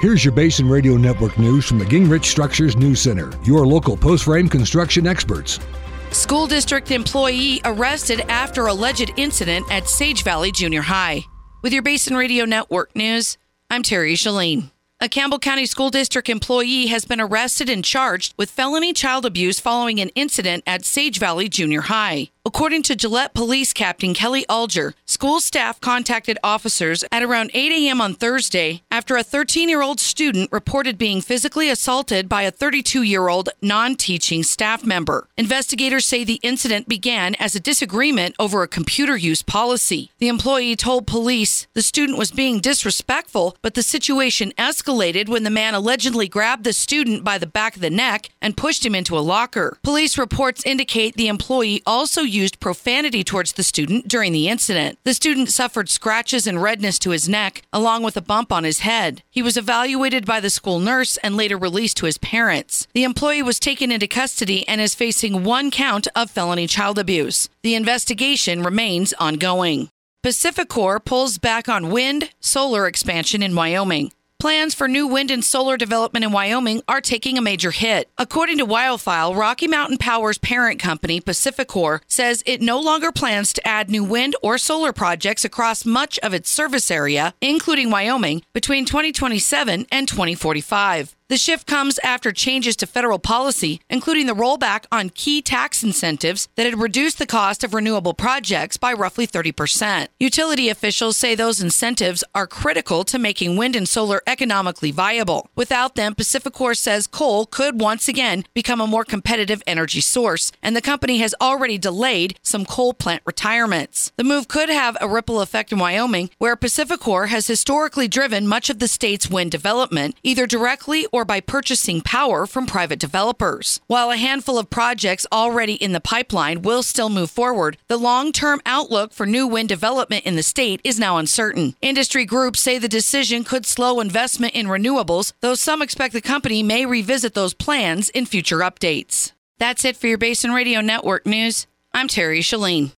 Here's your Basin Radio Network news from the Gingrich Structures News Center, your local post-frame construction experts. School district employee arrested after alleged incident at Sage Valley Junior High. With your Basin Radio Network news, I'm Terry Shalene. A Campbell County School District employee has been arrested and charged with felony child abuse following an incident at Sage Valley Junior High. According to Gillette Police Captain Kelly Alger, school staff contacted officers at around 8 a.m. on Thursday after a 13-year-old student reported being physically assaulted by a 32-year-old non-teaching staff member. Investigators say the incident began as a disagreement over a computer use policy. The employee told police the student was being disrespectful, but the situation escalated when the man allegedly grabbed the student by the back of the neck and pushed him into a locker. Police reports indicate the employee also used profanity towards the student during the incident. The student suffered scratches and redness to his neck, along with a bump on his head. He was evaluated by the school nurse and later released to his parents. The employee was taken into custody and is facing 1 count of felony child abuse. The investigation remains ongoing. PacifiCorp pulls back on wind, solar expansion in Wyoming. Plans for new wind and solar development in Wyoming are taking a major hit. According to WildFile, Rocky Mountain Power's parent company, PacifiCorp, says it no longer plans to add new wind or solar projects across much of its service area, including Wyoming, between 2027 and 2045. The shift comes after changes to federal policy, including the rollback on key tax incentives that had reduced the cost of renewable projects by roughly 30%. Utility officials say those incentives are critical to making wind and solar economically viable. Without them, PacifiCorp says coal could once again become a more competitive energy source, and the company has already delayed some coal plant retirements. The move could have a ripple effect in Wyoming, where PacifiCorp has historically driven much of the state's wind development, either directly or by purchasing power from private developers. While a handful of projects already in the pipeline will still move forward, the long-term outlook for new wind development in the state is now uncertain. Industry groups say the decision could slow investment in renewables, though some expect the company may revisit those plans in future updates. That's it for your Basin Radio Network news. I'm Terry Shalene.